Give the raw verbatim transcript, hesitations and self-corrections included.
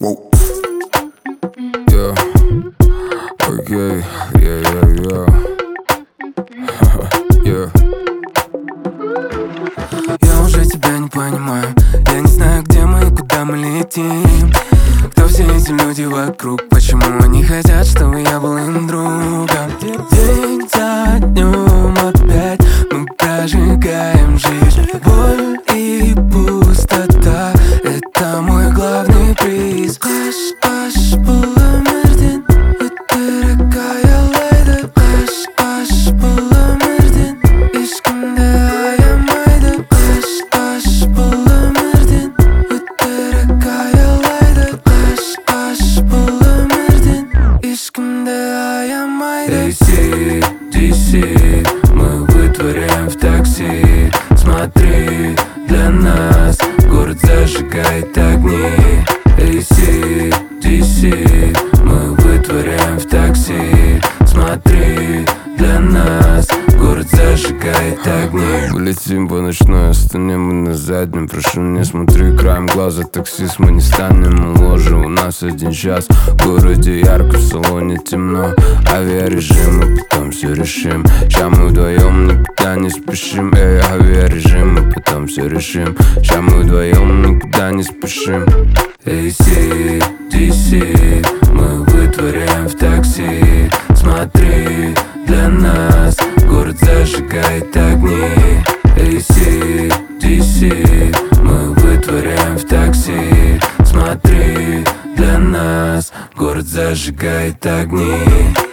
Whoa. Yeah. Okay. Yeah, yeah, yeah. Yeah. Я уже тебя не понимаю. Я не знаю, где мы и куда мы летим. Кто все эти люди вокруг? Почему они хотят, чтобы я был им другом? День за днем опять мы прожигаем жизнь. Боль и пустота — это мой главный приз. Аш, аш, буламердин, өтірікая лайды. Аш, аш, буламердин, ешкімді аямайды. Аш, аш, буламердин, өтірікая лайды. Аш, аш, буламердин, ешкімді аямайды. Эй, сиди, сиди, мы вытворяем в такси. Смотри, для нас город зажигает огни. Эй, сиди, сиди, мы вытворяем в такси. Смотри, для нас город зажигает огни. Летим по ночной Астане, мы на заднем. Прошу, не смотри краем глаза, таксист мы не станем. Мы ложе, у нас один час. В городе ярко, в салоне темно. Авиарежим, мы потом все решим. Ща мы вдвоем никуда не спешим. Эй, авиарежим, мы потом все решим. Ща мы вдвоем никуда не спешим. Эй, сиди, сиди, мы вытворяем в такси. Смотри, для нас город зажигает огни. Эй, сиди, сиди, мы вытворяем в такси. Смотри, для нас город зажигает огни.